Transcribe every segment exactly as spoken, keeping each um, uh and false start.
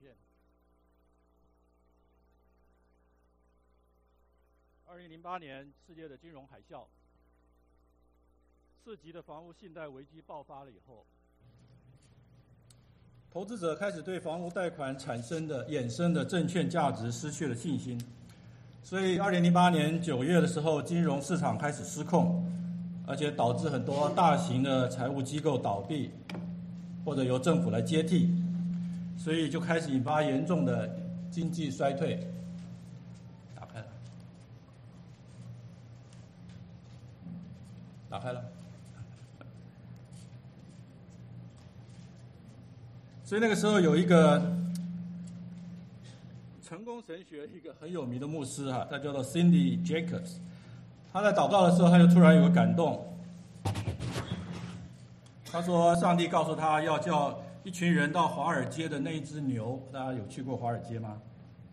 片。二零零八年世界的金融海啸，次级的房屋信贷危机爆发了以后，投资者开始对房屋贷款产生的衍生的证券价值失去了信心，所以二零零八年九月的时候，金融市场开始失控，而且导致很多大型的财务机构倒闭，或者由政府来接替，所以就开始引发严重的经济衰退。打开了，打开了。所以那个时候有一个成功神学一个很有名的牧师哈，他叫做 Cindy Jacobs。他在祷告的时候，他就突然有个感动。他说，上帝告诉他要叫一群人到华尔街的那一只牛，大家有去过华尔街吗？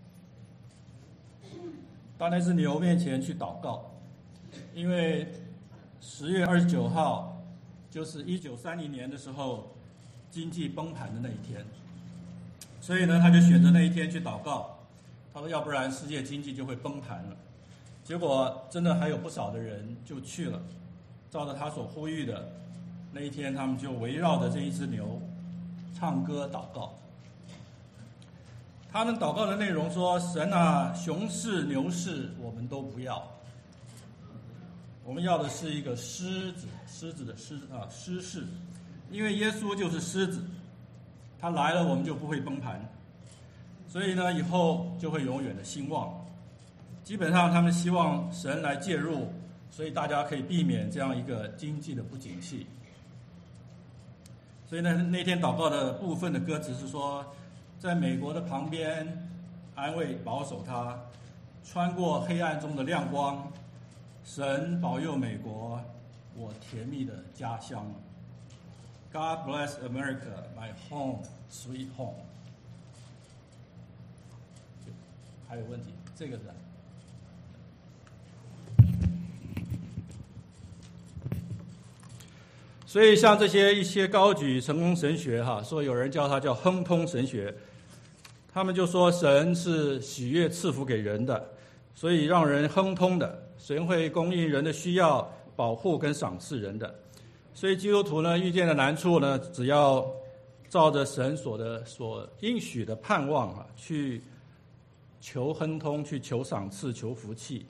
到那只牛面前去祷告，因为十月二十九号就是一九三零年的时候经济崩盘的那一天，所以呢，他就选择那一天去祷告。他说，要不然世界经济就会崩盘了。结果真的还有不少的人就去了，照着他所呼吁的，那一天他们就围绕着这一只牛唱歌祷告。他们祷告的内容说，神啊，熊市牛市我们都不要，我们要的是一个狮子，狮子的狮啊狮市，因为耶稣就是狮子，他来了我们就不会崩盘，所以呢以后就会永远的兴旺。基本上他们希望神来介入，所以大家可以避免这样一个经济的不景气。所以呢，那天祷告的部分的歌词是说，在美国的旁边安慰保守他，穿过黑暗中的亮光，神保佑美国，我甜蜜的家乡。God bless America, my home, sweet home。 还有问题？这个是所以像这些一些高举成功神学哈，说有人叫它叫亨通神学，他们就说神是喜悦赐福给人的，所以让人亨通的，神会供应人的需要，保护跟赏赐人的。所以基督徒呢遇见的难处呢，只要照着神所的所应许的盼望啊，去求亨通，去求赏赐，求福气，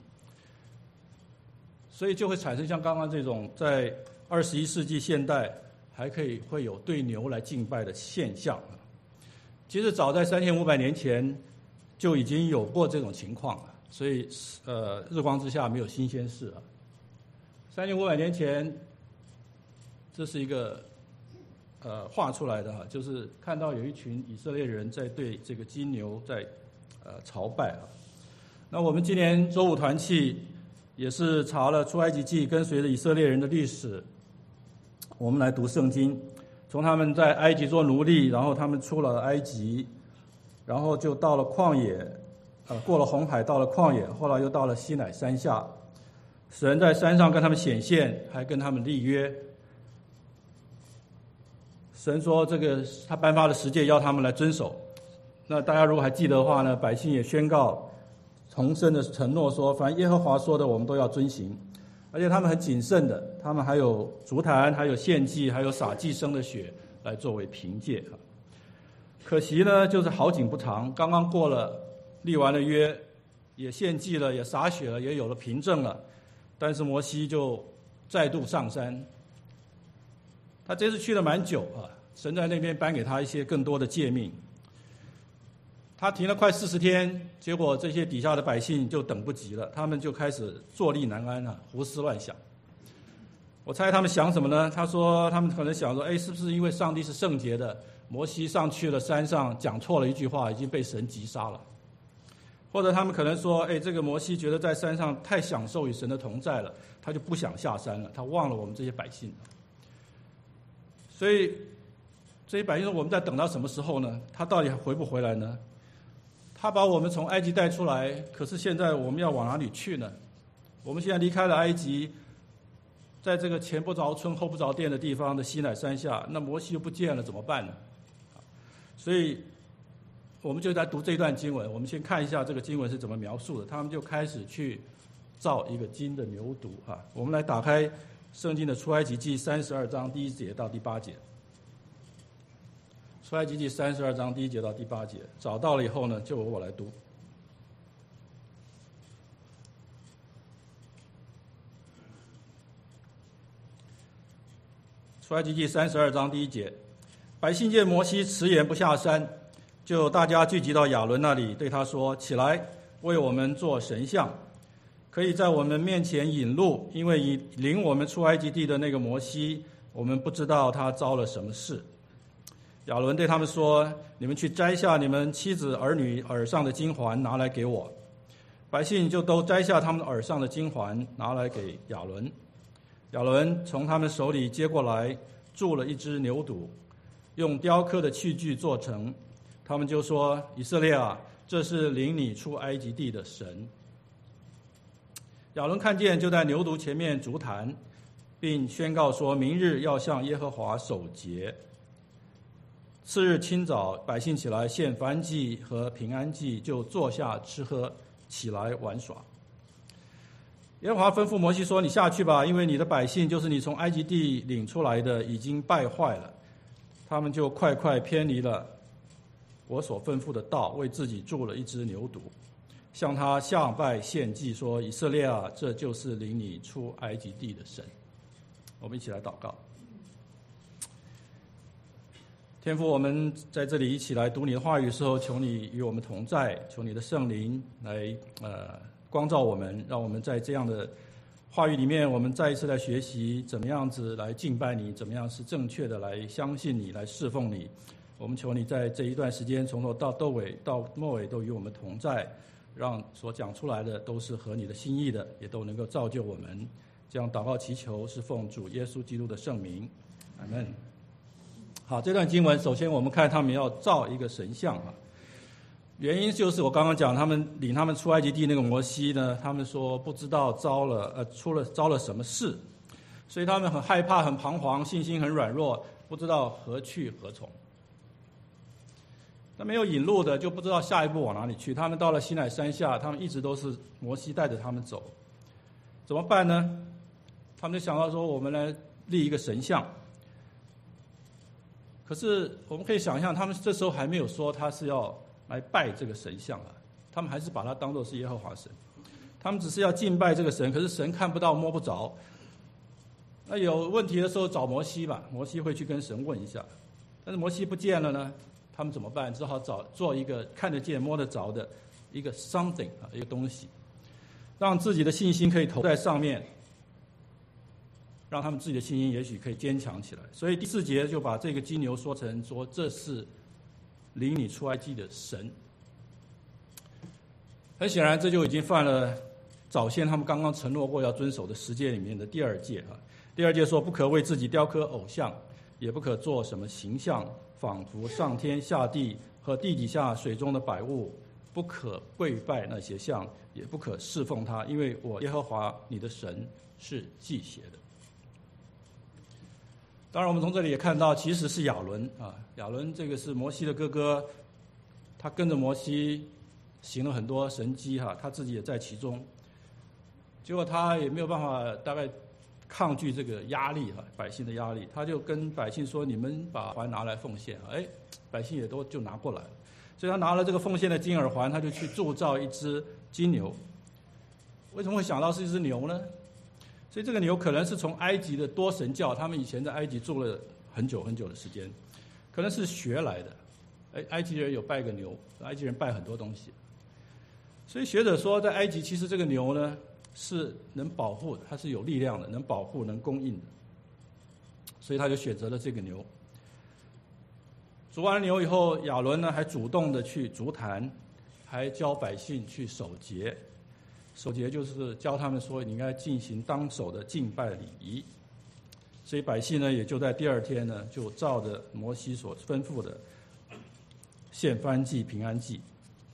所以就会产生像刚刚这种在二十一世纪现代还可以会有对牛来敬拜的现象。其实早在三千五百年前就已经有过这种情况了，所以呃日光之下没有新鲜事啊。三千五百年前，这是一个呃画出来的哈，就是看到有一群以色列人在对这个金牛在呃朝拜啊。那我们今年周五团契也是查了出埃及记，跟随着以色列人的历史，我们来读圣经，从他们在埃及做奴隶，然后他们出了埃及，然后就到了旷野，呃，过了红海，到了旷野，后来又到了西乃山下，神在山上跟他们显现，还跟他们立约。神说这个他颁发的十诫要他们来遵守。那大家如果还记得的话呢，百姓也宣告重申的承诺说，凡耶和华说的我们都要遵行。而且他们很谨慎的，他们还有烛坛，还有献祭，还有洒祭牲的血来作为凭借。可惜呢，就是好景不长，刚刚过了立完了约，也献祭了，也洒血了，也有了凭证了，但是摩西就再度上山。他这次去了蛮久啊，神在那边颁给他一些更多的诫命。他停了快四十天，结果这些底下的百姓就等不及了，他们就开始坐立难安啊，胡思乱想。我猜他们想什么呢？他说他们可能想说，哎，是不是因为上帝是圣洁的，摩西上去了山上讲错了一句话，已经被神击杀了？或者他们可能说，哎，这个摩西觉得在山上太享受与神的同在了，他就不想下山了，他忘了我们这些百姓。所以这些百姓说，我们在等到什么时候呢？他到底还回不回来呢？他把我们从埃及带出来，可是现在我们要往哪里去呢？我们现在离开了埃及，在这个前不着村后不着店的地方的西乃山下，那摩西又不见了，怎么办呢？所以我们就在读这段经文，我们先看一下这个经文是怎么描述的。他们就开始去造一个金的牛犊啊。我们来打开圣经的出埃及记三十二章第一节到第八节。出埃及记三十二章第一节到第八节，找到了以后呢，就由我来读。出埃及记三十二章第一节，百姓见摩西迟延不下山，就大家聚集到亚伦那里，对他说：“起来，为我们做神像，可以在我们面前引路，因为领我们出埃及地的那个摩西，我们不知道他遭了什么事。”亚伦对他们说：“你们去摘下你们妻子儿女耳上的金环，拿来给我。”百姓就都摘下他们耳上的金环，拿来给亚伦。亚伦从他们手里接过来，铸了一只牛犊，用雕刻的器具做成。他们就说：“以色列啊，这是领你出埃及地的神。”亚伦看见，就在牛犊前面筑坛，并宣告说：“明日要向耶和华守节。”次日清早，百姓起来献燔祭和平安祭，就坐下吃喝，起来玩耍。耶和华吩咐摩西说：“你下去吧，因为你的百姓就是你从埃及地领出来的，已经败坏了。他们就快快偏离了我所吩咐的道，为自己铸了一只牛犊，向他下拜献祭，说：以色列啊，这就是领你出埃及地的神。”我们一起来祷告。天父，我们在这里一起来读你的话语的时候，求你与我们同在，求你的圣灵来呃光照我们，让我们在这样的话语里面，我们再一次来学习怎么样子来敬拜你，怎么样是正确的来相信你，来侍奉你。我们求你在这一段时间，从头到到尾到末尾都与我们同在，让所讲出来的都是合你的心意的，也都能够造就我们。这样祷告祈求是奉主耶稣基督的圣名，阿们。好，这段经文首先我们看他们要造一个神像啊，原因就是我刚刚讲，他们领他们出埃及地那个摩西呢，他们说不知道遭了呃出了遭了什么事，所以他们很害怕、很彷徨，信心很软弱，不知道何去何从。那没有引路的就不知道下一步往哪里去。他们到了西乃山下，他们一直都是摩西带着他们走，怎么办呢？他们就想到说，我们来立一个神像。可是我们可以想象，他们这时候还没有说他是要来拜这个神像啊，他们还是把它当作是耶和华神，他们只是要敬拜这个神，可是神看不到摸不着。那有问题的时候找摩西吧，摩西会去跟神问一下，但是摩西不见了呢，他们怎么办？只好找做一个看得见摸得着的一个 something 啊，一个东西，让自己的信心可以投在上面，让他们自己的信心也许可以坚强起来。所以第四节就把这个金牛说成说这是领你出埃及的神。很显然这就已经犯了早先他们刚刚承诺过要遵守的十诫里面的第二诫啊。第二诫说，不可为自己雕刻偶像，也不可做什么形象，仿佛上天下地和地底下水中的百物，不可跪拜那些像，也不可侍奉他，因为我耶和华你的神是忌邪的。当然我们从这里也看到，其实是亚伦啊，亚伦这个是摩西的哥哥，他跟着摩西行了很多神迹哈，他自己也在其中，结果他也没有办法大概抗拒这个压力哈，百姓的压力，他就跟百姓说，你们把环拿来奉献，哎，百姓也都就拿过来了，所以他拿了这个奉献的金耳环，他就去铸造一只金牛。为什么会想到是一只牛呢？所以这个牛可能是从埃及的多神教，他们以前在埃及住了很久很久的时间，可能是学来的。哎，埃及人有拜个牛，埃及人拜很多东西，所以学者说，在埃及其实这个牛呢是能保护的，它是有力量的，能保护、能供应的，所以他就选择了这个牛。煮完牛以后，亚伦呢还主动的去筑坛，还教百姓去守节。守节就是教他们说，你应该进行当守的敬拜礼仪。所以百姓呢，也就在第二天呢，就照着摩西所吩咐的献燔祭、平安祭。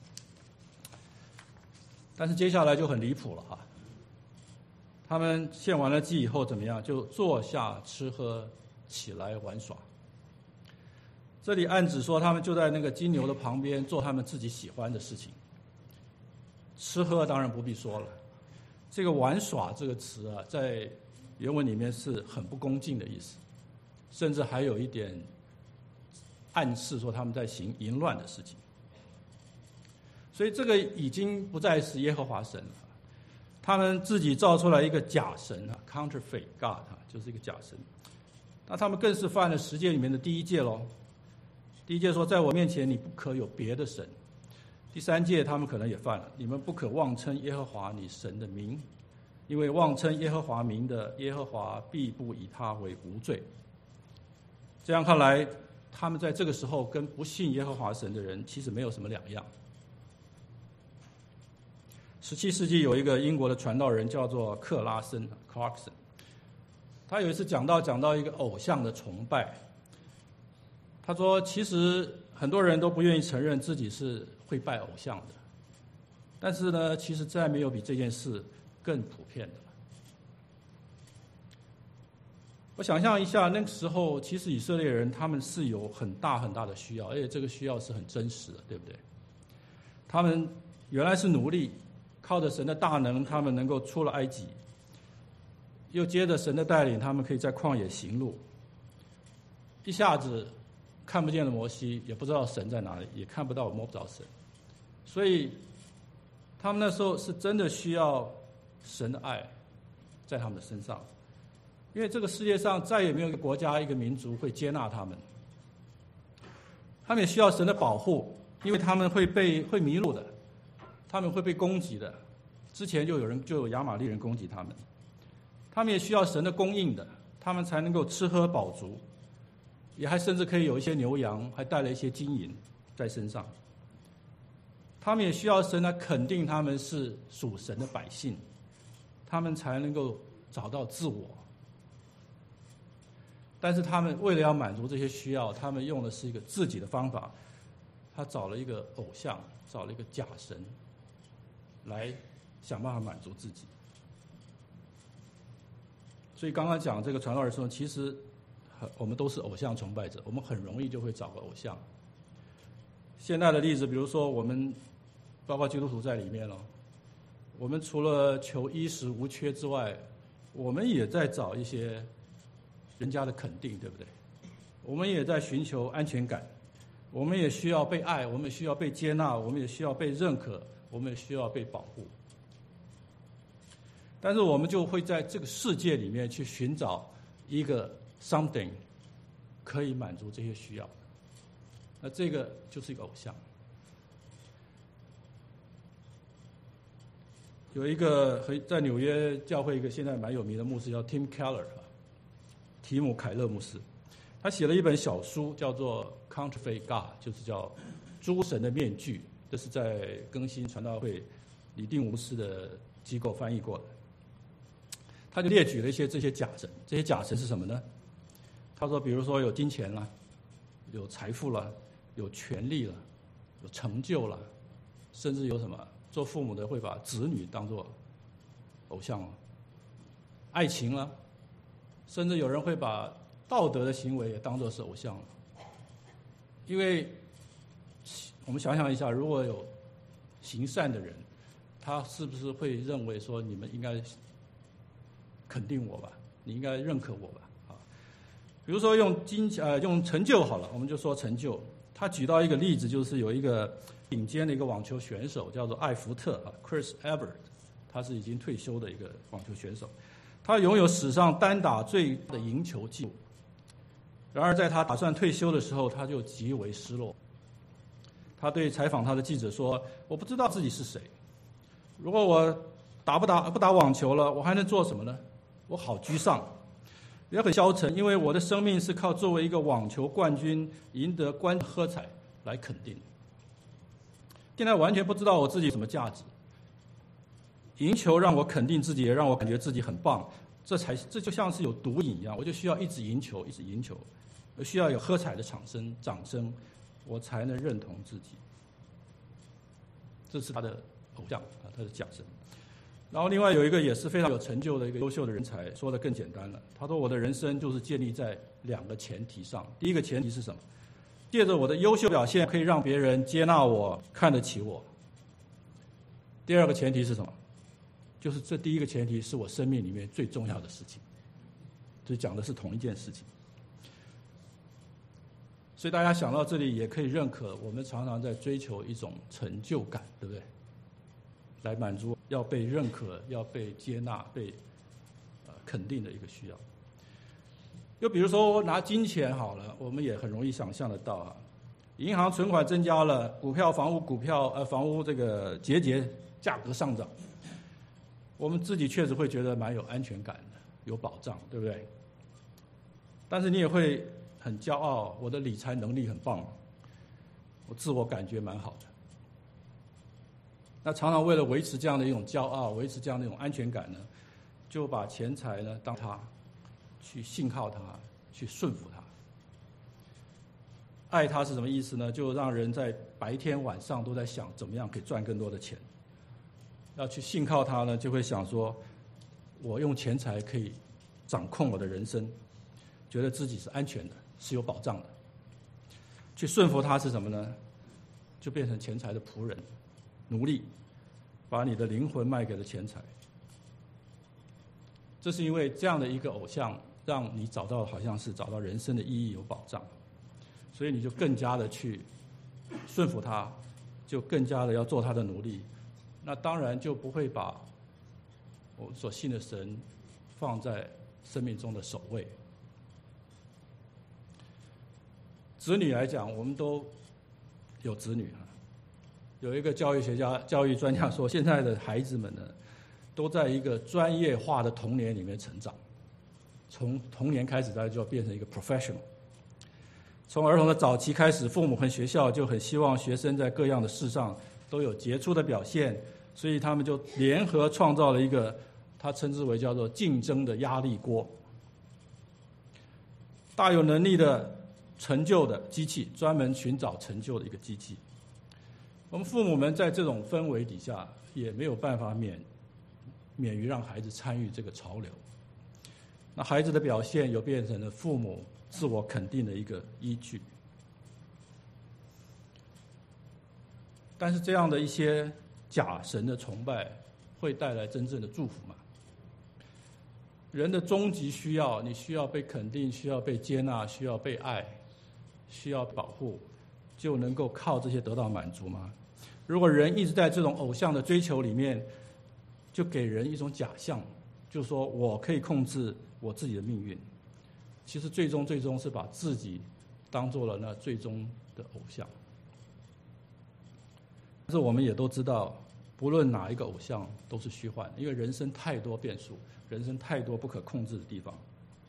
但是接下来就很离谱了哈，他们献完了祭以后怎么样？就坐下吃喝，起来玩耍。 这里暗指说他们就在那个金牛的旁边做他们自己喜欢的事情，吃喝当然不必说了。这个玩耍这个词啊，在原文里面是很不恭敬的意思，甚至还有一点暗示说他们在行淫乱的事情。所以这个已经不再是耶和华神了，他们自己造出来一个假神啊 ，counterfeit God 啊，就是一个假神。那他们更是犯了十诫里面的第一诫喽。第一诫说，在我面前你不可有别的神。第三诫他们可能也犯了，你们不可妄称耶和华你神的名，因为妄称耶和华名的，耶和华必不以他为无罪。这样看来，他们在这个时候跟不信耶和华神的人其实没有什么两样。十七世纪有一个英国的传道人叫做克拉森 （Clarkson）， 他有一次讲到讲到一个偶像的崇拜，他说，其实很多人都不愿意承认自己是会拜偶像的，但是呢，其实再没有比这件事更普遍的了。我想象一下，那个时候其实以色列人他们是有很大很大的需要，而且这个需要是很真实的，对不对？他们原来是奴隶，靠着神的大能，他们能够出了埃及，又接着神的带领，他们可以在旷野行路，一下子看不见了摩西，也不知道神在哪里，也看不到摸不着神，所以他们那时候是真的需要神的爱在他们的身上，因为这个世界上再也没有一个国家一个民族会接纳他们，他们也需要神的保护，因为他们会被会迷路的，他们会被攻击的，之前就有人就有亚玛力人攻击他们，他们也需要神的供应的，他们才能够吃喝饱足，也还甚至可以有一些牛羊，还带了一些金银在身上。他们也需要神来肯定他们是属神的百姓，他们才能够找到自我。但是他们为了要满足这些需要，他们用的是一个自己的方法，他找了一个偶像，找了一个假神，来想办法满足自己。所以刚刚讲这个传道人说，其实我们都是偶像崇拜者，我们很容易就会找个偶像。现代的例子，比如说我们包括基督徒在里面了，我们除了求衣食无缺之外，我们也在找一些人家的肯定，对不对？我们也在寻求安全感，我们也需要被爱，我们也需要被接纳，我们也需要被认可，我们也需要被保护。但是我们就会在这个世界里面去寻找一个 something 可以满足这些需要，那这个就是一个偶像。有一个在纽约教会一个现在蛮有名的牧师叫 Tim Keller， 提姆凯勒牧师，他写了一本小书叫做 Counterfeit God， 就是叫诸神的面具，这是在更新传道会李定无师的机构翻译过的。他就列举了一些这些假神，这些假神是什么呢？他说，比如说有金钱了，有财富了，有权力了，有成就了，甚至有什么做父母的会把子女当作偶像了，爱情了，甚至有人会把道德的行为也当作是偶像了。因为我们想想一下，如果有行善的人，他是不是会认为说你们应该肯定我吧，你应该认可我吧？啊，比如说用金呃用成就好了，我们就说成就。他举到一个例子，就是有一个顶尖的一个网球选手叫做艾福特啊 ，Chris Evert， 他是已经退休的一个网球选手，他拥有史上单打最的赢球记录。然而在他打算退休的时候，他就极为失落。他对采访他的记者说：“我不知道自己是谁，如果我打不打不打网球了，我还能做什么呢？我好沮丧，也很消沉，因为我的生命是靠作为一个网球冠军赢得观喝彩来肯定。现在完全不知道我自己有什么价值。赢球让我肯定自己，也让我感觉自己很棒，这才这就像是有毒瘾一样，我就需要一直赢球，一直赢球，我需要有喝彩的掌声，掌声，我才能认同自己。这是他的偶像啊，他的假神。然后另外有一个也是非常有成就的一个优秀的人才，说的更简单了。他说：“我的人生就是建立在两个前提上。第一个前提是什么？ 借着我的优秀表现可以让别人接纳我，看得起我。第二个前提是什么？就是这第一个前提是我生命里面最重要的事情，这讲的是同一件事情。所以大家想到这里也可以认可，我们常常在追求一种成就感，对不对？来满足要被认可、要被接纳、被呃肯定的一个需要。又比如说拿金钱好了，我们也很容易想象得到啊，银行存款增加了，股票、房屋、股票呃房屋这个节节价格上涨，我们自己确实会觉得蛮有安全感的，有保障，对不对？但是你也会很骄傲，我的理财能力很棒，我自我感觉蛮好的。那常常为了维持这样的一种骄傲，维持这样的一种安全感呢，就把钱财呢当它，去信靠它，去顺服它。爱它是什么意思呢？就让人在白天晚上都在想怎么样可以赚更多的钱。要去信靠它呢，就会想说，我用钱财可以掌控我的人生，觉得自己是安全的，是有保障的。去顺服它是什么呢？就变成钱财的仆人、奴隶，把你的灵魂卖给了钱财。这是因为这样的一个偶像，让你找到好像是找到人生的意义，有保障，所以你就更加的去顺服他，就更加的要做他的奴隶。那当然就不会把我所信的神放在生命中的首位。子女来讲，我们都有子女啊。有一个教育学家、教育专家说，现在的孩子们呢，都在一个专业化的童年里面成长。从童年开始，大家就要变成一个 professional。从儿童的早期开始，父母和学校就很希望学生在各样的事上都有杰出的表现，所以他们就联合创造了一个他称之为叫做竞争的压力锅。大有能力的成就的机器，专门寻找成就的一个机器。我们父母们在这种氛围底下，也没有办法免免于让孩子参与这个潮流。那孩子的表现又变成了父母自我肯定的一个依据。但是这样的一些假神的崇拜，会带来真正的祝福吗？人的终极需要，你需要被肯定，需要被接纳，需要被爱，需要保护，就能够靠这些得到满足吗？如果人一直在这种偶像的追求里面，就给人一种假象，就是说我可以控制我自己的命运。其实最终最终是把自己当做了那最终的偶像。但是我们也都知道，不论哪一个偶像都是虚幻，因为人生太多变数，人生太多不可控制的地方。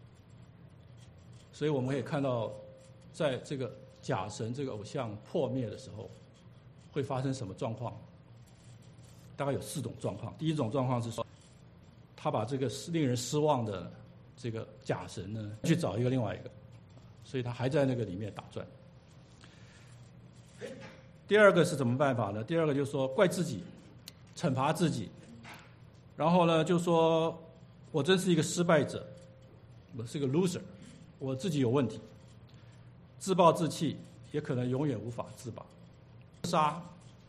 所以我们可以看到，在这个假神这个偶像破灭的时候，会发生什么状况？大概有四种状况。第一种状况是说，他把这个令人失望的这个假神呢，去找一个另外一个，所以他还在那个里面打转。第二个是怎么办法呢？第二个就是说怪自己，惩罚自己，然后呢就说我真是一个失败者，我是个 loser， 我自己有问题，自暴自弃，也可能永远无法自拔。自杀，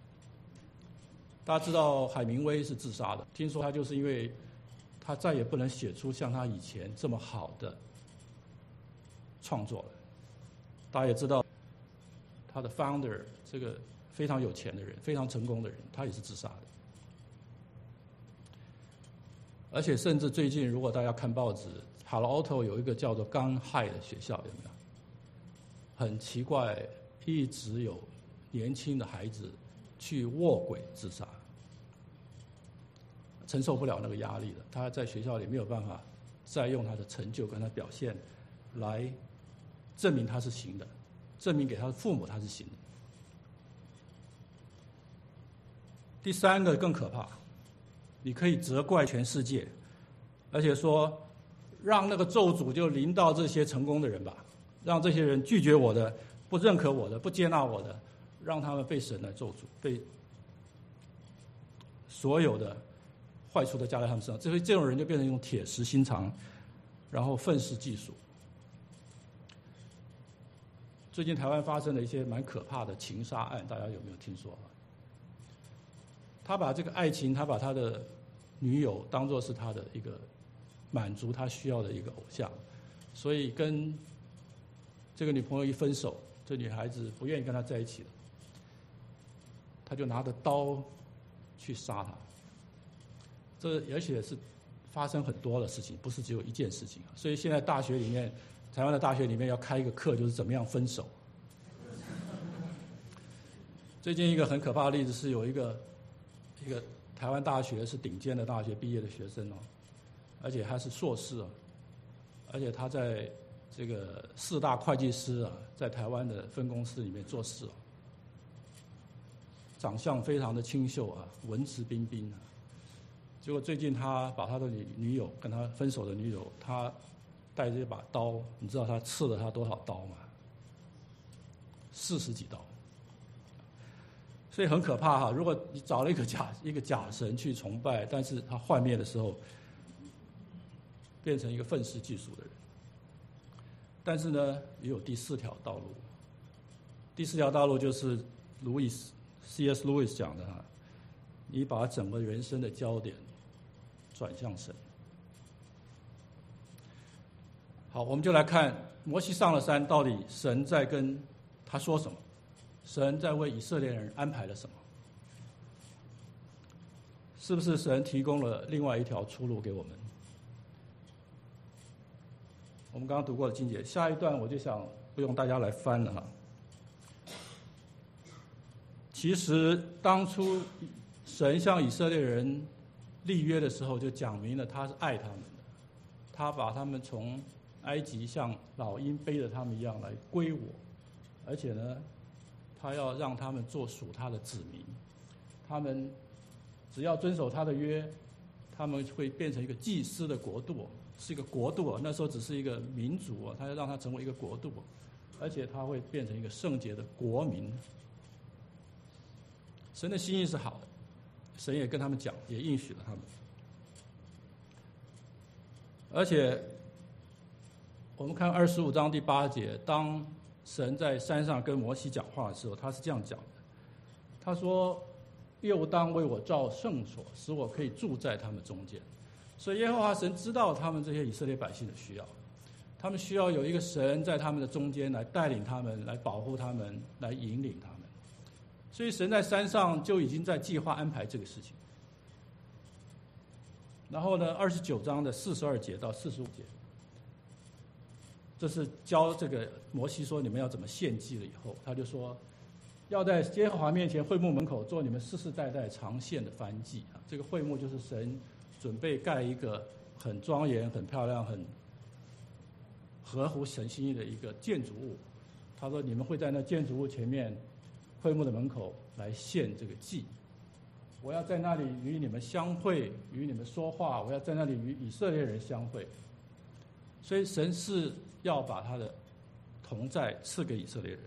大家知道海明威是自杀的，听说他就是因为他再也不能写出像他以前这么好的创作了。大家也知道他的 founder 这个非常有钱的人，非常成功的人，他也是自杀的。而且甚至最近如果大家看报纸， Palo Alto 有一个叫做 Gun High 的学校，有没有？很奇怪，一直有年轻的孩子去卧轨自杀，承受不了那个压力了。他在学校里没有办法再用他的成就跟他表现来证明他是行的，证明给他的父母他是行的。第三个更可怕，你可以责怪全世界，而且说让那个咒诅就临到这些成功的人吧，让这些人拒绝我的、不认可我的、不接纳我的，让他们被神来咒诅，被所有的坏处都加在他们身上。这这种人就变成一种铁石心肠，然后愤世嫉俗。 最近台湾发生了一些蛮可怕的情杀案，大家有没有听说？他把这个爱情，他把他的女友当作是他的一个满足他需要的一个偶像，所以跟这个女朋友一分手，这女孩子不愿意跟他在一起了，他就拿着刀去杀他。这而且是发生很多的事情，不是只有一件事情。所以现在大学里面，台湾的大学里面要开一个课，就是怎么样分手。最近一个很可怕的例子是，有一个一个台湾大学是顶尖的大学毕业的学生哦，而且他是硕士哦，而且他在这个四大会计师啊，在台湾的分公司里面做事哦，长相非常的清秀啊，文质彬彬啊。结果最近他把他的女女友跟他分手的女友，他带着一把刀，你知道他刺了他多少刀吗？四十几刀。所以很可怕哈！如果你找了一个假一个假神去崇拜，但是他幻灭的时候，变成一个愤世嫉俗的人。但是呢，也有第四条道路。第四条道路就是路易斯 C S 路易斯讲的哈，你把整个人生的焦点转向神。好，我们就来看摩西上了山，到底神在跟他说什么？神在为以色列人安排了什么？是不是神提供了另外一条出路给我们？我们刚刚读过的经节，下一段我就想不用大家来翻了哈。其实当初神向以色列人立约的时候，就讲明了他是爱他们的，他把他们从埃及像老鹰背着他们一样来归我，而且呢，他要让他们做属他的子民，他们只要遵守他的约，他们会变成一个祭司的国度，是一个国度啊。那时候只是一个民族啊，他要让他成为一个国度，而且他会变成一个圣洁的国民。神的心意是好的，神也跟他们讲，也应许了他们。而且我们看二十五章第八节，当神在山上跟摩西讲话的时候，他是这样讲的，他说，又当为我造圣所，使我可以住在他们中间。所以耶和华神知道他们这些以色列百姓的需要，他们需要有一个神在他们的中间来带领他们，来保护他们，来引领他们。所以神在山上就已经在计划安排这个事情。然后呢，二十九章的四十二节到四十五节，这是教这个摩西说你们要怎么献祭了以后，他就说要在耶和华面前会幕门口做你们世世代代常献的燔祭啊。这个会幕就是神准备盖一个很庄严、很漂亮、很合乎神心意的一个建筑物。他说你们会在那建筑物前面会幕的门口来献这个祭。我要在那里与你们相会，与你们说话，我要在那里与以色列人相会。所以神是要把他的同在赐给以色列人。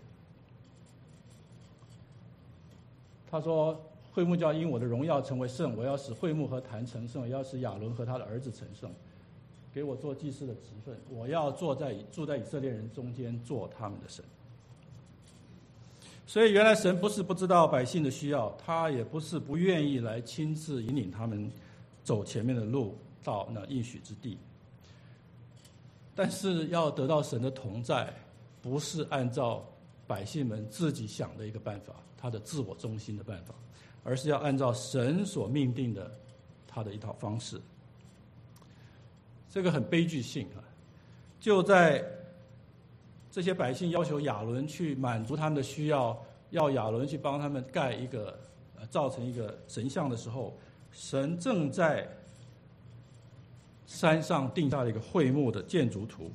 他说会幕就要因我的荣耀成为圣，我要使会幕和坛成圣，我要使亚伦和他的儿子成圣，给我做祭司的职分，我要坐在住在以色列人中间，做他们的神。所以原来神不是不知道百姓的需要，他也不是不愿意来亲自引领他们走前面的路到那应许之地。但是要得到神的同在，不是按照百姓们自己想的一个办法，他的自我中心的办法，而是要按照神所命定的他的一套方式。这个很悲剧性啊！就在这些百姓要求亚伦去满足他们的需要，要亚伦去帮他们盖一个、呃、造成一个神像的时候，神正在山上定下了一个会幕的建筑图。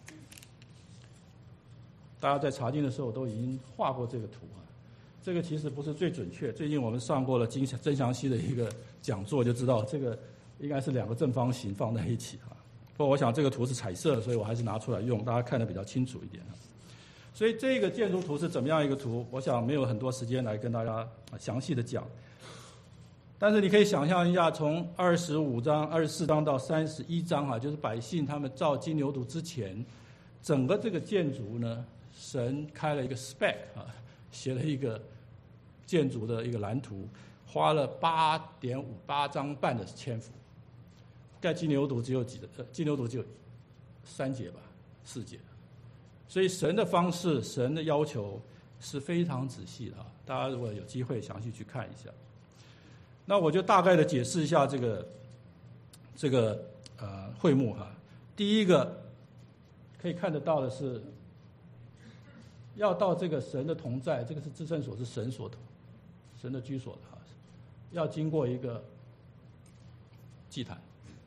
大家在查经的时候都已经画过这个图啊。这个其实不是最准确，最近我们上过了金曾祥熙的一个讲座，就知道这个应该是两个正方形放在一起啊。不过我想这个图是彩色的，所以我还是拿出来用，大家看得比较清楚一点。所以这个建筑图是怎么样一个图，我想没有很多时间来跟大家详细的讲。但是你可以想象一下，从二十五章、二十四章到三十一章啊，就是百姓他们造金牛犊之前，整个这个建筑呢神开了一个 spec 啊，写了一个建筑的一个蓝图，花了八点五八章半的篇幅。盖金牛犊只有几呃，金牛犊只有三节吧，四节。所以神的方式，神的要求是非常仔细的啊。大家如果有机会详细去看一下。那我就大概的解释一下这个这个呃会幕哈。第一个可以看得到的是，要到这个神的同在，这个是至圣所，是神所神的居所的哈，要经过一个祭坛。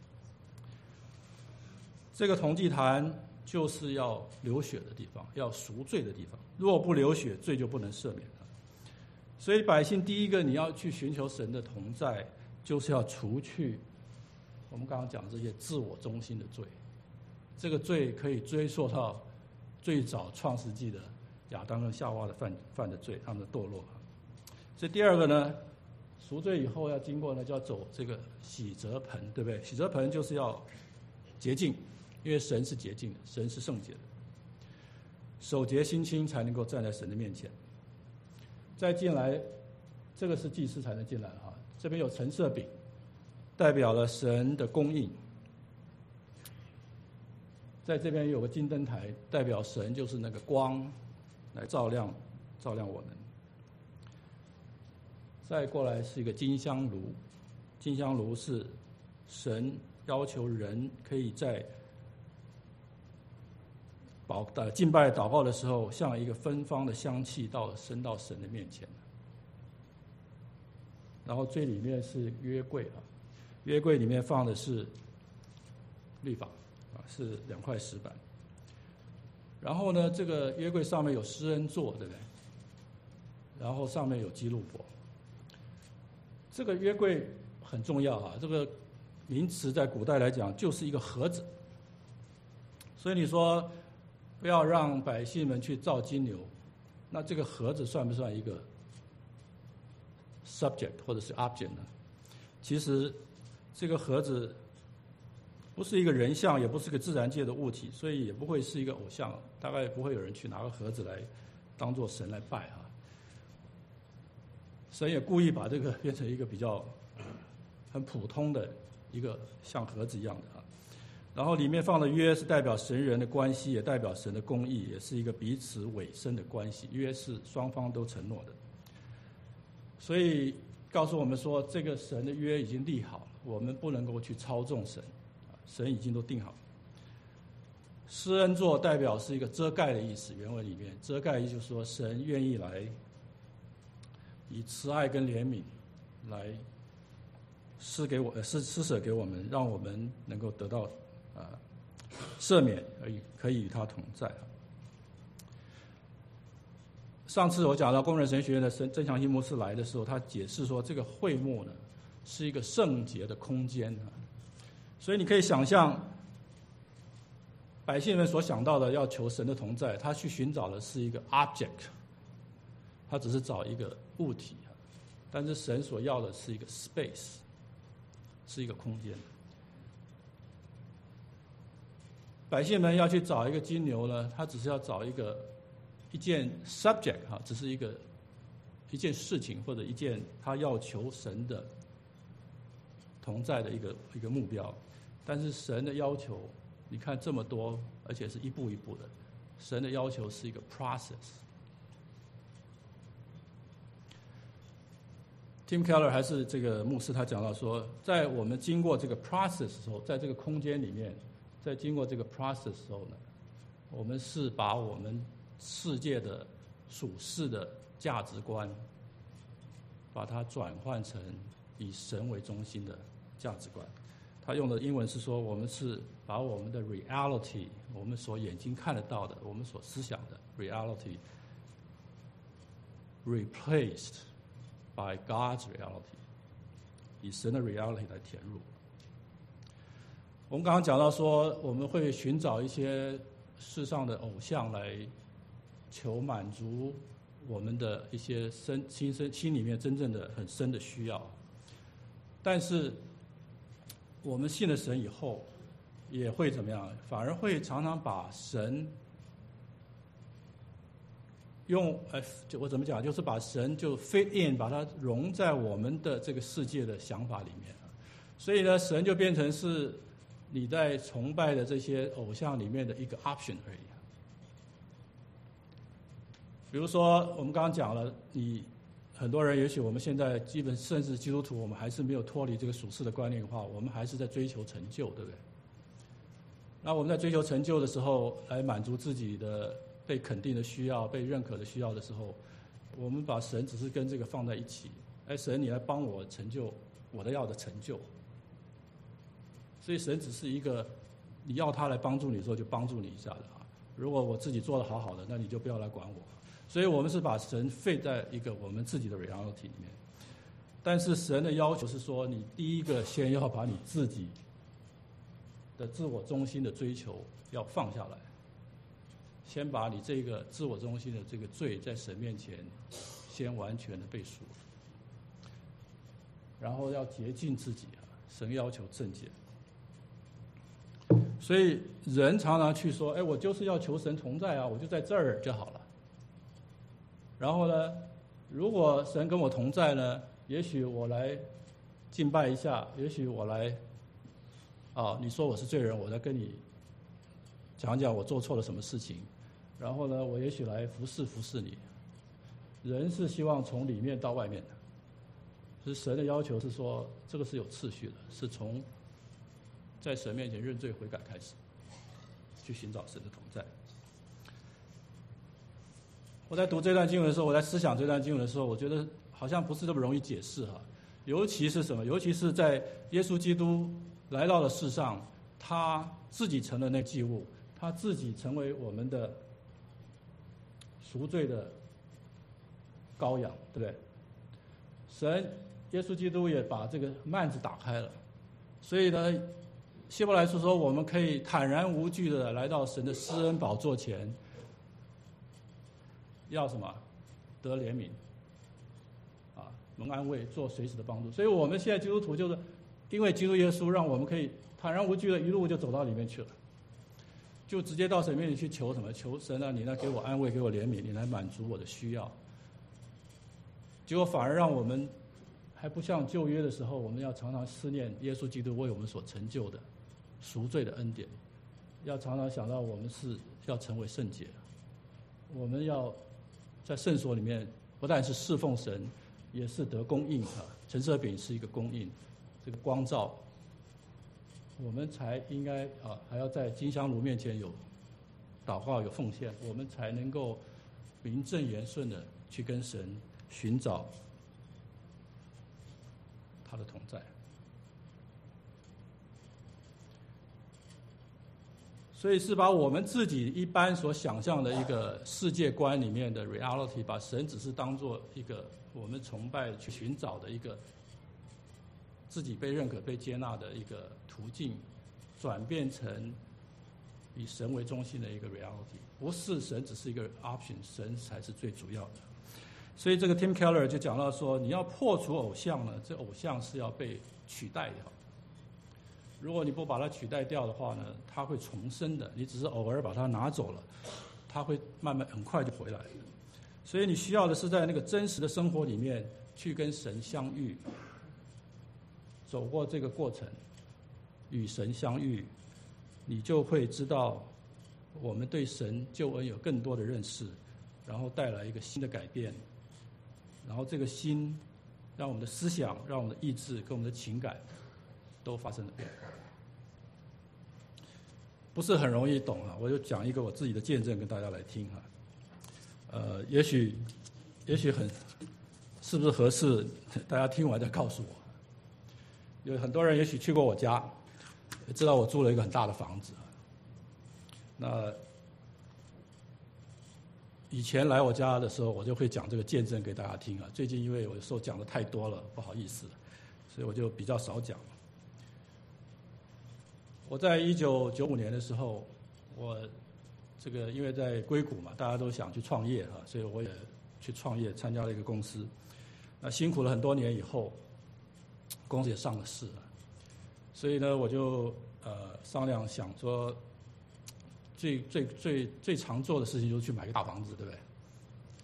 这个铜祭坛就是要流血的地方，要赎罪的地方。如果不流血，罪就不能赦免了。所以百姓第一个你要去寻求神的同在，就是要除去我们刚刚讲的这些自我中心的罪。这个罪可以追溯到最早创世纪的亚当跟夏娃的犯犯的罪，他们的堕落。所以第二个呢，赎罪以后要经过呢，就要走这个洗濯盆，对不对？洗濯盆就是要洁净。因为神是洁净的，神是圣洁的，手洁心清才能够站在神的面前。再进来，这个是祭司才能进来哈。这边有陈设饼，代表了神的供应。在这边有个金灯台，代表神就是那个光，来照亮照亮我们。再过来是一个金香炉，金香炉是神要求人可以在祷呃敬拜祷告的时候，像一个芬芳的香气到升到神的面前。然后最里面是约柜啊，约柜里面放的是律法啊，是两块石板。然后呢，这个约柜上面有施恩座，对不对？然后上面有基路伯。这个约柜很重要啊，这个名词在古代来讲就是一个盒子。所以你说不要让百姓们去造金牛，那这个盒子算不算一个 subject 或者是 object 呢？其实这个盒子不是一个人像，也不是个自然界的物体，所以也不会是一个偶像，大概不会有人去拿个盒子来当作神来拜啊。神也故意把这个变成一个比较很普通的一个像盒子一样的啊。然后里面放的约是代表神人的关系，也代表神的公义，也是一个彼此委身的关系。约是双方都承诺的，所以告诉我们说，这个神的约已经立好了，我们不能够去操纵神，神已经都定好了。施恩座代表是一个遮盖的意思，原文里面遮盖意思就是说，神愿意来以慈爱跟怜悯来施给我施施舍给我们，让我们能够得到啊、呃、赦免，而可以与他同在。上次我讲到工人神学院的曾曾祥信牧师来的时候，他解释说，这个会幕呢是一个圣洁的空间啊，所以你可以想象，百姓们所想到的要求神的同在，他去寻找的是一个 object， 他只是找一个物体，但是神所要的是一个 space， 是一个空间。百姓们要去找一个金牛呢，他只是要找一个一件 subject 哈，只是一个一件事情或者一件他要求神的同在的一个一个目标。但是神的要求，你看这么多，而且是一步一步的，神的要求是一个 process。Tim Keller 还是这个牧师，他讲到说，在我们经过这个 process 的时候，在这个空间里面，在经过这个 process 的时候呢，我们是把我们世界的属世的价值观，把它转换成以神为中心的价值观。他用的英文是说，我们是把我们的 reality， 我们所眼睛看得到的，我们所思想的 reality replaced by God's reality， 以神的 reality 来填入。我们刚刚讲到说，我们会寻找一些世上的偶像来求满足我们的一些深心深心里面真正的很深的需要，但是我们信了神以后，也会怎么样？反而会常常把神用呃，就我怎么讲，就是把神就 fit in， 把它融在我们的这个世界的想法里面。所以呢，神就变成是你在崇拜的这些偶像里面的一个 option 而已。比如说，我们刚刚讲了，你很多人也许我们现在基本甚至基督徒，我们还是没有脱离这个属世的观念的话，我们还是在追求成就，对不对？那我们在追求成就的时候，来满足自己的被肯定的需要、被认可的需要的时候，我们把神只是跟这个放在一起。哎，神，你来帮我成就我的要的成就。所以神只是一个，你要他来帮助你的时候就帮助你一下的啊。如果我自己做得好好的，那你就不要来管我。所以我们是把神废在一个我们自己的 reality 里面。但是神的要求是说，你第一个先要把你自己的自我中心的追求要放下来，先把你这个自我中心的这个罪在神面前先完全的背赎，然后要洁净自己啊，神要求圣洁。所以人常常去说，哎，我就是要求神同在啊，我就在这儿就好了。然后呢，如果神跟我同在呢，也许我来敬拜一下，也许我来，啊，你说我是罪人，我来跟你讲讲我做错了什么事情，然后呢，我也许来服侍服侍你。人是希望从里面到外面的，所以神的要求是说，这个是有次序的，是从在神面前认罪悔改开始，去寻找神的同在。我在读这段经文的时候，我在思想这段经文的时候，我觉得好像不是那么容易解释哈。尤其是什么？尤其是在耶稣基督来到了世上，他自己成了那祭物，他自己成为我们的赎罪的羔羊，对不对？神耶稣基督也把这个幔子打开了，所以呢，希伯来书说，我们可以坦然无惧的来到神的施恩宝座前，要什么？得怜悯，啊，蒙安慰，做随时的帮助。所以我们现在基督徒就是因为基督耶稣，让我们可以坦然无惧的一路就走到里面去了，就直接到神面前去求什么？求神啊，你来给我安慰，给我怜悯，你来满足我的需要。结果反而让我们还不像旧约的时候，我们要常常思念耶稣基督为我们所成就的赎罪的恩典，要常常想到我们是要成为圣洁，我们要在圣所里面不但是侍奉神，也是得供应啊。陈设饼是一个供应，这个光照，我们才应该啊，还要在金香炉面前有祷告、有奉献，我们才能够名正言顺的去跟神寻找他的同在。所以是把我们自己一般所想象的一个世界观里面的 reality， 把神只是当作一个我们崇拜去寻找的一个自己被认可、被接纳的一个途径，转变成以神为中心的一个 reality， 不是神只是一个 option， 神才是最主要的。所以这个 Tim Keller 就讲到说，你要破除偶像呢，这偶像是要被取代掉。如果你不把它取代掉的话呢，它会重生的。你只是偶尔把它拿走了，它会慢慢很快就回来了。所以你需要的是在那个真实的生活里面去跟神相遇，走过这个过程，与神相遇，你就会知道我们对神救恩有更多的认识，然后带来一个新的改变，然后这个心让我们的思想、让我们的意志跟我们的情感都发生了变化。不是很容易懂啊，我就讲一个我自己的见证跟大家来听哈。呃，也许，也许很，是不是合适？大家听完再告诉我。有很多人也许去过我家，知道我住了一个很大的房子。那以前来我家的时候，我就会讲这个见证给大家听啊。最近因为有时候讲的太多了，不好意思，所以我就比较少讲。我在一九九五年的时候，我这个因为在硅谷嘛，大家都想去创业啊，所以我也去创业，参加了一个公司。那辛苦了很多年以后，公司也上了市了，所以呢，我就呃商量想说，最最最最常做的事情就是去买个大房子，对不对？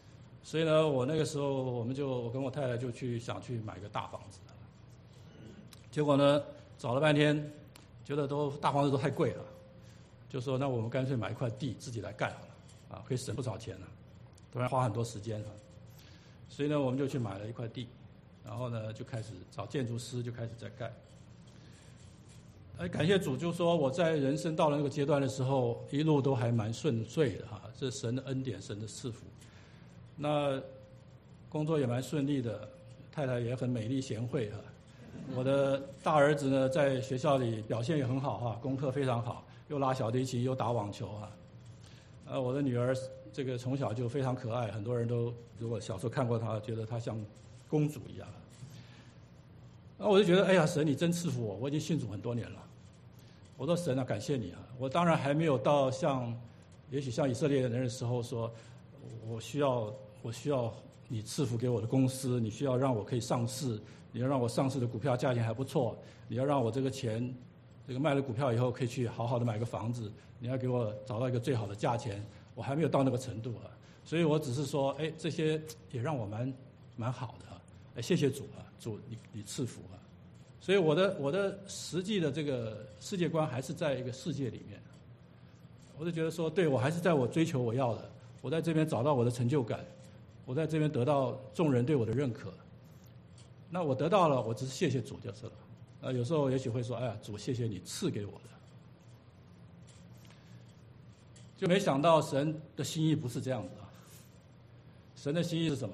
所以呢，我那个时候我们就我跟我太太就去想去买个大房子，结果呢找了半天，觉得都大房子都太贵了，就说那我们干脆买一块地自己来盖好了，啊，可以省不少钱了，当然花很多时间啊。所以呢，我们就去买了一块地，然后呢就开始找建筑师，就开始在盖。哎，感谢主，就是说我在人生到了那个阶段的时候，一路都还蛮顺遂的哈，这是神的恩典，神的赐福。那工作也蛮顺利的，太太也很美丽贤惠哈。我的大儿子呢，在学校里表现也很好哈，功课非常好，又拉小提琴，又打网球啊。呃，我的女儿这个从小就非常可爱，很多人都如果小时候看过她，觉得她像公主一样。那我就觉得，哎呀，神你真赐福我，我已经信主很多年了。我说神啊，感谢你啊！我当然还没有到像，也许像以色列人的时候说，我需要我需要你赐福给我的公司，你需要让我可以上市，你要让我上市的股票价钱还不错，你要让我这个钱，这个卖了股票以后可以去好好的买个房子，你要给我找到一个最好的价钱，我还没有到那个程度啊。所以我只是说，哎，这些也让我蛮蛮好的啊，哎，谢谢主啊，主你你赐福啊。所以我的我的实际的这个世界观还是在一个世界里面，我就觉得说，对我还是在我追求我要的，我在这边找到我的成就感，我在这边得到众人对我的认可。那我得到了，我只是谢谢主就是了。啊，有时候也许会说，哎呀，主谢谢你赐给我的，就没想到神的心意不是这样子啊。神的心意是什么？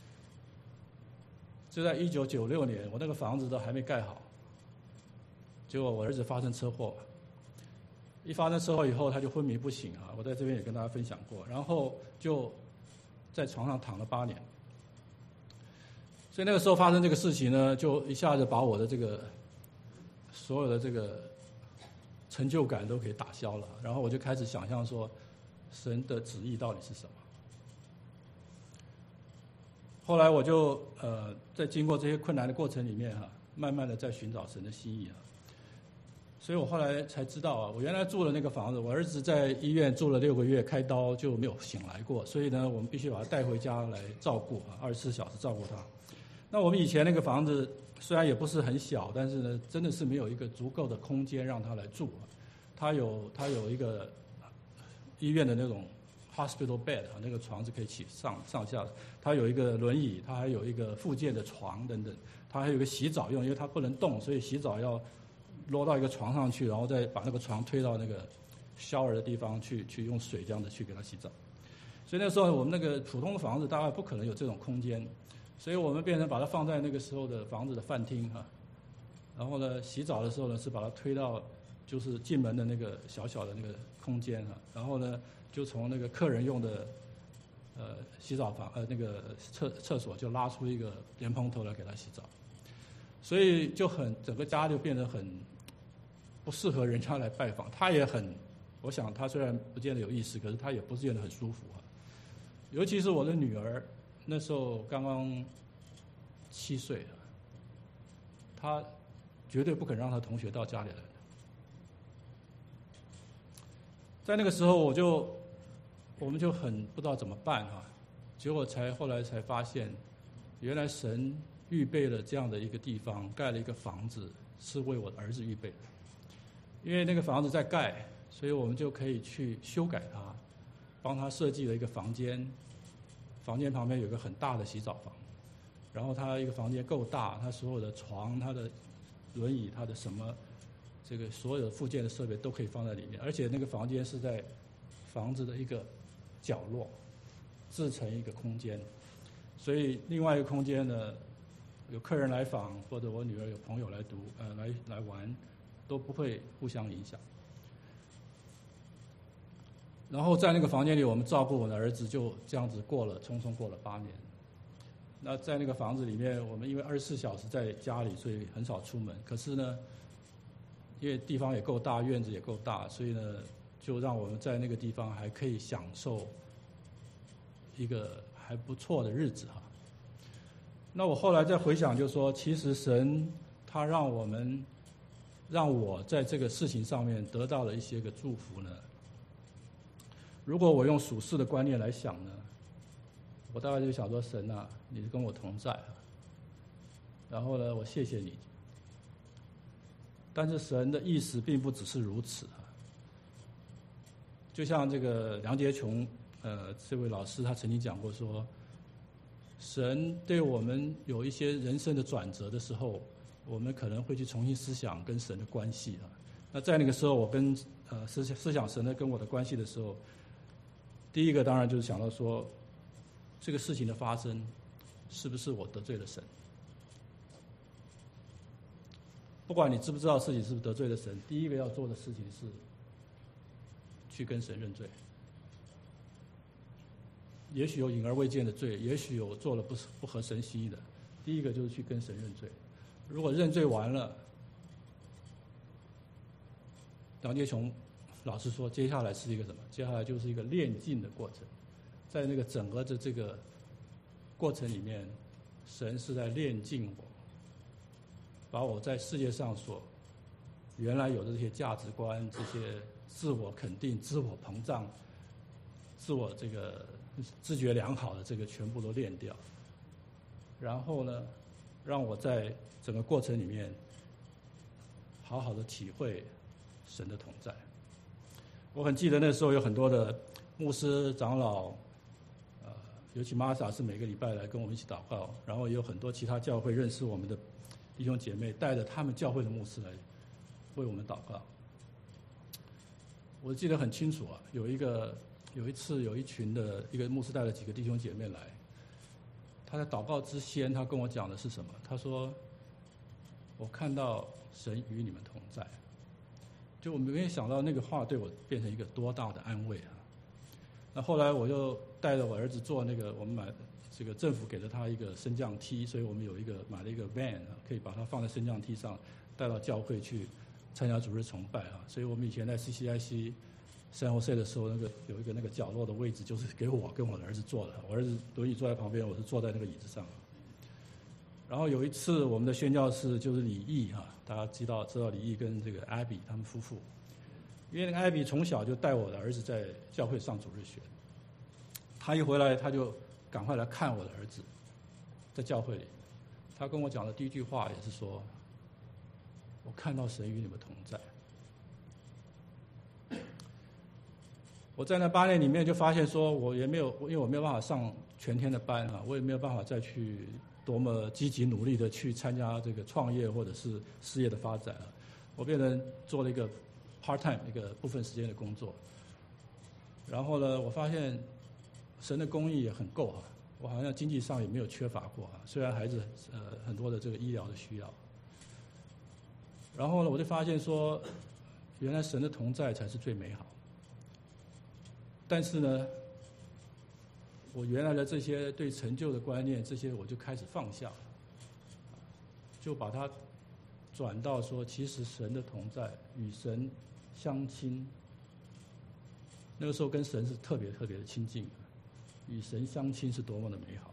就在一九九六年，我那个房子都还没盖好，结果我儿子发生车祸，一发生车祸以后他就昏迷不醒啊，我在这边也跟大家分享过，然后就在床上躺了八年。所以那个时候发生这个事情呢，就一下子把我的这个所有的这个成就感都给打消了，然后我就开始想象说，神的旨意到底是什么。后来我就呃，在经过这些困难的过程里面哈、啊，慢慢的在寻找神的心意啊。所以我后来才知道啊，我原来住的那个房子，我儿子在医院住了六个月，开刀就没有醒来过，所以呢，我们必须把他带回家来照顾啊，二十四小时照顾他。那我们以前那个房子虽然也不是很小，但是呢，真的是没有一个足够的空间让他来住啊。他有他有一个医院的那种 hospital bed 啊，那个床是可以起上上下的。他有一个轮椅，他还有一个附件的床等等。他还有一个洗澡用，因为他不能动，所以洗澡要落到一个床上去，然后再把那个床推到那个 shower 的地方去，去用水这样子去给他洗澡。所以那时候我们那个普通的房子大概不可能有这种空间，所以我们变成把它放在那个时候的房子的饭厅哈、啊。然后呢，洗澡的时候呢是把它推到就是进门的那个小小的那个空间哈、啊。然后呢，就从那个客人用的呃洗澡房呃那个厕厕所就拉出一个莲蓬头来给他洗澡。所以就很整个家就变得很不适合人家来拜访，他也很，我想他虽然不见得有意思，可是他也不见得很舒服啊。尤其是我的女儿，那时候刚刚七岁啊，她绝对不肯让她同学到家里来的。在那个时候，我就我们就很不知道怎么办啊，结果才后来才发现，原来神预备了这样的一个地方，盖了一个房子，是为我的儿子预备的。因为那个房子在盖，所以我们就可以去修改它，帮他设计了一个房间，房间旁边有一个很大的洗澡房，然后他一个房间够大，他所有的床、他的轮椅、他的什么，这个所有的附件的设备都可以放在里面，而且那个房间是在房子的一个角落，制成一个空间，所以另外一个空间呢，有客人来访，或者我女儿有朋友来读，呃，来来玩，都不会互相影响。然后在那个房间里，我们照顾我的儿子，就这样子过了，匆匆过了八年。那在那个房子里面，我们因为二十四小时在家里，所以很少出门。可是呢，因为地方也够大，院子也够大，所以呢，就让我们在那个地方还可以享受一个还不错的日子哈。那我后来再回想，就说其实神他让我们。让我在这个事情上面得到了一些个祝福呢。如果我用属世的观念来想呢， 我大概就想说，神啊，你是跟我同在啊。然后呢，我谢谢你。但是神的意思并不只是如此啊。就像这个梁洁琼，呃，这位老师他曾经讲过说，神对我们有一些人生的转折的时候，我们可能会去重新思想跟神的关系啊。那在那个时候，我跟呃思想思想神的跟我的关系的时候，第一个当然就是想到说，这个事情的发生，是不是我得罪了神？不管你知不知道自己是不是得罪了神，第一个要做的事情是去跟神认罪。也许有隐而未见的罪，也许有做了不不合神心意的，第一个就是去跟神认罪。如果认罪完了，梁洁琼老师说，接下来是一个什么？接下来就是一个炼净的过程。在那个整个的这个过程里面，神是在炼净我，把我在世界上所原来有的这些价值观、这些自我肯定、自我膨胀、自我这个知觉良好的这个全部都炼掉，然后呢，让我在整个过程里面好好的体会神的同在。我很记得那时候有很多的牧师长老，呃，尤其玛莎是每个礼拜来跟我们一起祷告，然后也有很多其他教会认识我们的弟兄姐妹带着他们教会的牧师来为我们祷告。我记得很清楚啊，有一个有一次有一群的一个牧师带了几个弟兄姐妹来，他在祷告之先，他跟我讲的是什么？他说：“我看到神与你们同在。”就我没有想到那个话对我变成一个多大的安慰啊！那后来我就带着我儿子坐那个我们买这个政府给了他一个升降梯，所以我们有一个买了一个 van 啊，可以把它放在升降梯上带到教会去参加主日崇拜啊。所以我们以前在 C C I C San Jose 的时候，那个有一个那个角落的位置就是给我跟我的儿子坐的，我儿子轮椅坐在旁边，我是坐在那个椅子上。然后有一次我们的宣教士就是李毅啊，大家知道知道李毅跟这个 Abby 他们夫妇，因为那个 Abby 从小就带我的儿子在教会上主日学，他一回来他就赶快来看我的儿子，在教会里，他跟我讲的第一句话也是说：“我看到神与你们同在。”我在那八年里面就发现说，我也没有，因为我没有办法上全天的班啊，我也没有办法再去多么积极努力的去参加这个创业或者是事业的发展啊，我变成做了一个 part time 一个部分时间的工作。然后呢，我发现神的公义也很够啊，我好像经济上也没有缺乏过啊，虽然孩子呃很多的这个医疗的需要。然后呢，我就发现说，原来神的同在才是最美好。但是呢，我原来的这些对成就的观念，这些我就开始放下，就把它转到说，其实神的同在，与神相亲。那个时候跟神是特别特别的亲近的，与神相亲是多么的美好。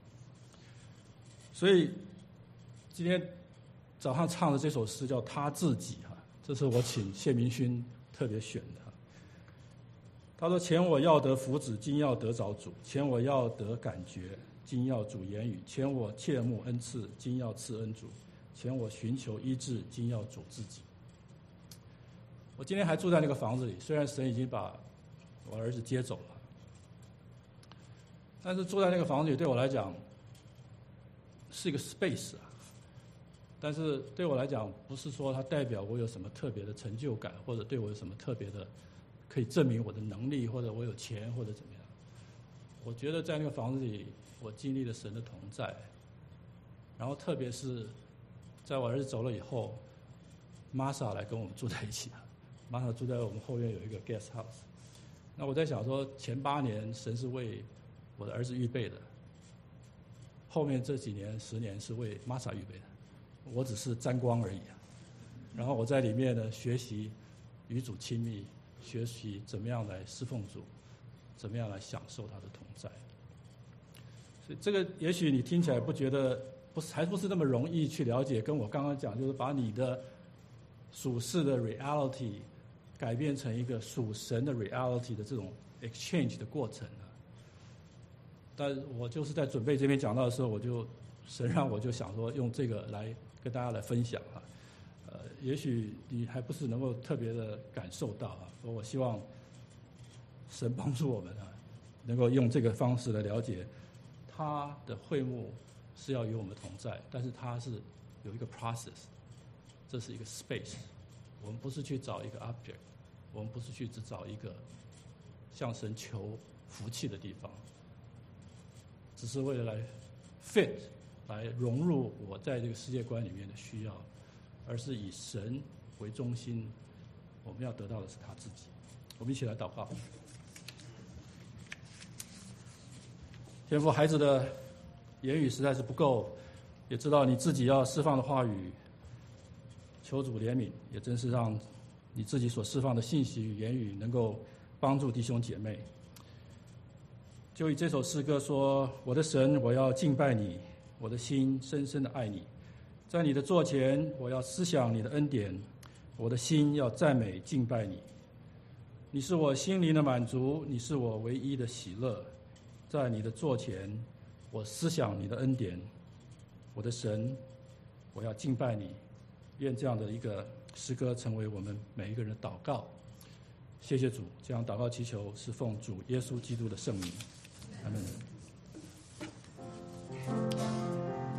所以今天早上唱的这首诗叫《他自己》哈，这是我请谢明勋特别选的。他说：“前我要得福祉，今要得着主；前我要得感觉，今要主言语；前我切慕恩赐，今要赐恩主；前我寻求医治，今要主自己。”我今天还住在那个房子里，虽然神已经把我儿子接走了，但是住在那个房子里对我来讲是一个 space 啊。但是对我来讲，不是说它代表我有什么特别的成就感，或者对我有什么特别的可以证明我的能力，或者我有钱，或者怎么样。我觉得在那个房子里，我经历了神的同在。然后特别是在我儿子走了以后，玛莎来跟我们住在一起了。玛莎住在我们后院有一个 guest house。那我在想说，前八年神是为我的儿子预备的，后面这几年十年是为玛莎预备的，我只是沾光而已啊。然后我在里面呢学习与主亲密，学习怎么样来侍奉主，怎么样来享受他的同在。所以这个也许你听起来不觉得不是还不是那么容易去了解，跟我刚刚讲就是把你的属世的 reality 改变成一个属神的 reality 的这种 exchange 的过程啊。 但我就是在准备这篇讲道的时候，我就神让我就想说用这个来跟大家来分享啊。呃，也许你还不是能够特别的感受到啊，所以我希望神帮助我们啊，能够用这个方式来了解他的会幕是要与我们同在，但是他是有一个 process， 这是一个 space， 我们不是去找一个 object， 我们不是去只找一个向神求福气的地方，只是为了来 fit 来融入我在这个世界观里面的需要，而是以神为中心，我们要得到的是他自己。我们一起来祷告。天父，孩子的言语实在是不够，也知道你自己要释放的话语，求主怜悯，也真是让你自己所释放的信息与言语能够帮助弟兄姐妹。就以这首诗歌说：我的神，我要敬拜你，我的心深深的爱你，在你的座前，我要思想你的恩典，我的心要赞美敬拜你。你是我心灵的满足，你是我唯一的喜乐，在你的座前，我思想你的恩典，我的神，我要敬拜你。愿这样的一个诗歌成为我们每一个人的祷告。谢谢主，这样祷告祈求是奉主耶稣基督的圣名，阿们。